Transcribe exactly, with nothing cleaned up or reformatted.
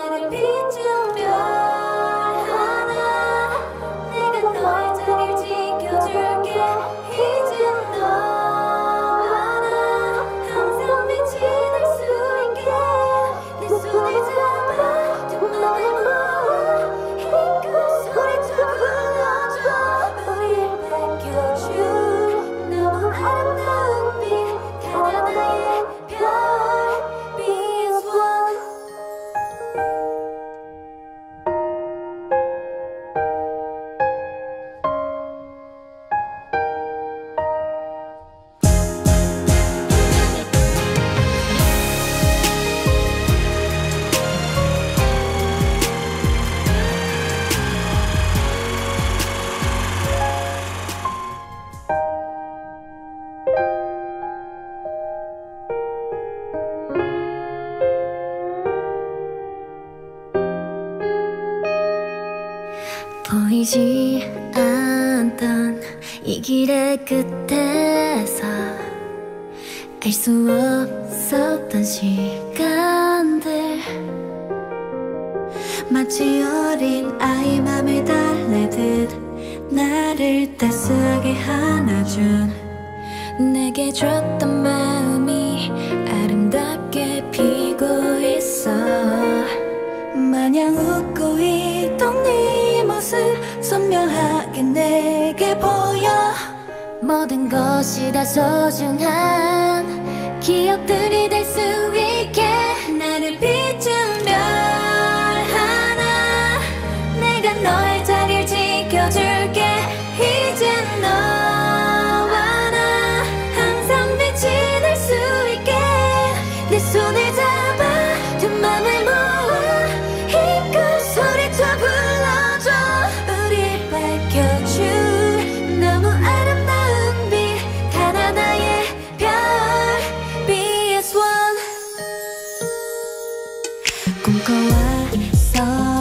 나를 비춘 별 하나 내가 너의 자리를 지켜줄게 이젠 너와 나 항상 빛이 날 수 있게 내 손을 잡아 두 맘을 모아 힘껏 소리쳐 불러줘 우릴 밝혀줄 너무 아름다운 빛 하나 나의 별빛 one. 보이지 않던 이 길의 끝에서 알 수 없었던 시간들 마치 어린 아이 맘을 달래듯 나를 따스하게 안아준 내게 줬던 마음이 아름답게 피고 있어 마냥 웃고 있던 네 모습 선명하게 내게 보여 모든 것이 다 소중한 기억들이 될 수 있게 나를 비춘 별 하나 내가 너의 자리를 지켜줄게 이젠 너와 나 항상 빛이 날 수 있게 내 손을 잡아 두 맘을 모아 힘껏 소리쳐 불러줘 우릴 밝혀줄 너무 아름다운 빛 하나 나의 별빛 one. 꿈꿔왔어